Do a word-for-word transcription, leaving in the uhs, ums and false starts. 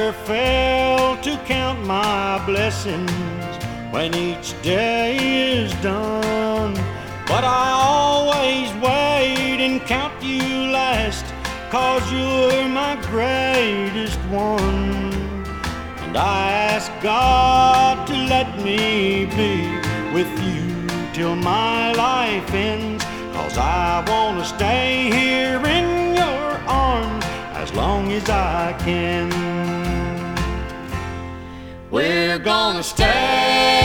never fail to count my blessings when each day is done. But I always wait and count you last, 'cause you're my greatest one. And I ask God to let me be with you till my life ends, 'cause I want to stay here in your arms as long as I can. We're gonna stay